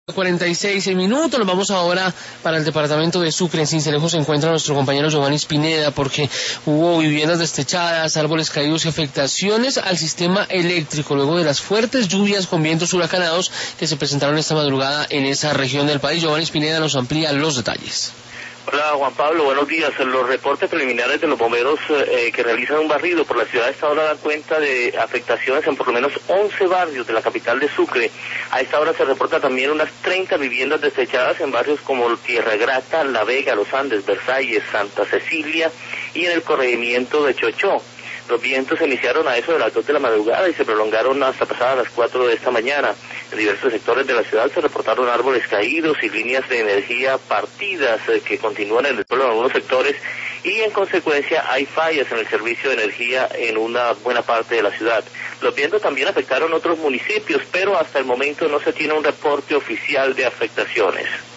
46 minutos, nos vamos ahora para el departamento de Sucre. En Sincelejo se encuentra nuestro compañero Giovanni Pineda porque hubo viviendas destechadas, árboles caídos y afectaciones al sistema eléctrico luego de las fuertes lluvias con vientos huracanados que se presentaron esta madrugada en esa región del país. Giovanni Pineda nos amplía los detalles. Hola Juan Pablo, buenos días. Los reportes preliminares de los bomberos que realizan un barrido por la ciudad a esta hora dan cuenta de afectaciones en por lo menos 11 barrios de la capital de Sucre. A esta hora se reporta también unas 30 viviendas desechadas en barrios como Tierra Grata, La Vega, Los Andes, Versalles, Santa Cecilia y en el corregimiento de Chochó. Los vientos se iniciaron a eso de las 2 de la madrugada y se prolongaron hasta pasadas las 4 de esta mañana. En diversos sectores de la ciudad se reportaron árboles caídos y líneas de energía partidas que continúan en el suelo en algunos sectores y en consecuencia hay fallas en el servicio de energía en una buena parte de la ciudad. Los vientos también afectaron otros municipios, pero hasta el momento no se tiene un reporte oficial de afectaciones.